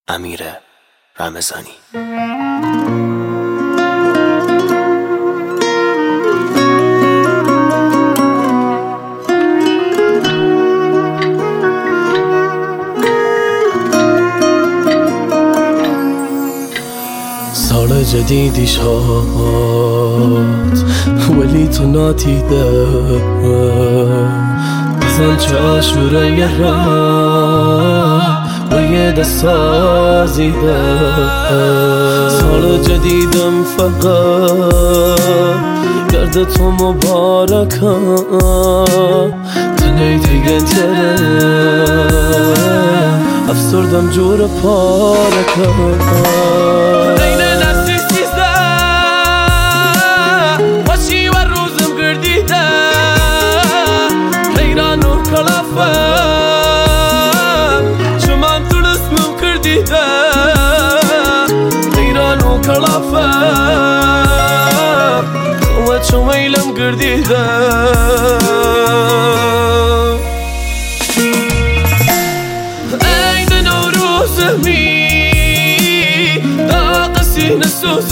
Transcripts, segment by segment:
امیر رمضانی. سال جدیدی شد ولی تو نادیده، بزن چه آشوره یه راه و یه دست سازیده. سال جدیدم فقط گرد تو مبارکه، تنهی دیگه تره افسردم جور پارکه. ويلم قرديده عيد نوروز مي طاقسي نسوز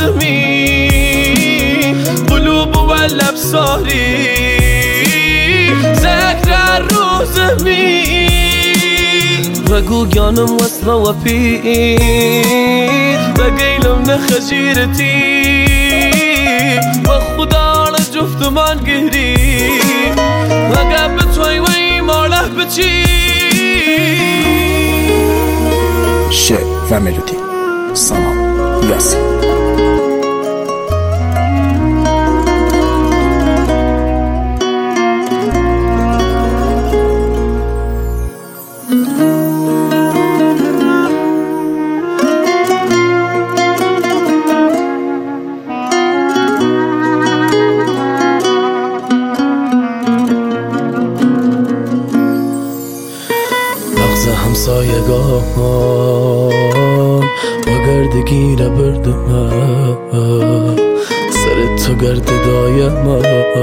مي قلوب ولا بصاري ذكرى الروز مي رقو جانم وصفة وفي بقيلم نخجيرتي وخدا جفت من قهري وقابت وي ماله بچي. شعر و ملودی سامان یاسین. همسایگان با گردگی نبردم، سر تو گرد دایم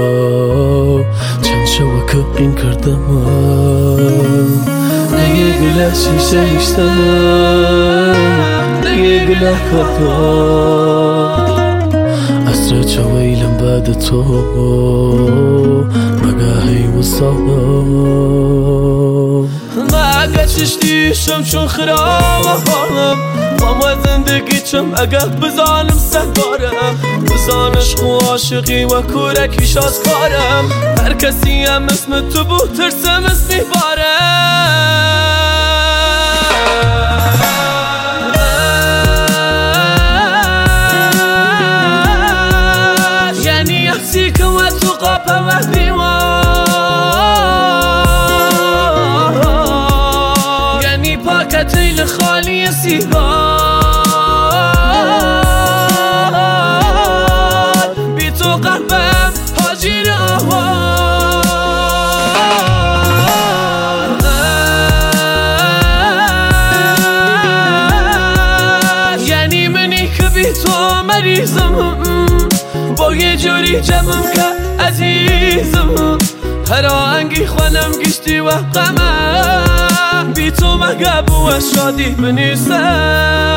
چند شوکه این کردم. نگه گله شیشه ایشتم نگه گله کتا عصر چه ویلم بعد تو مگاهی وصالا چشتیشم چون خراب حالم ماما زندگی چم اگه بزانم سهبارم بزانش خو عاشقی و کورکیش از کارم هر کسی هم اسم تو بود ترسم اسمی بارم یعنی احسی که و تو قاپه و دیوان تیل خالی سیگار بی تو قلبم حاجیر آوار. یعنی منی که بی تو مریضم با یه جوری جمعم که عزیزم هر آهنگی خوانم گشتی و غمم بی تو مگه بو شادی بنیسم.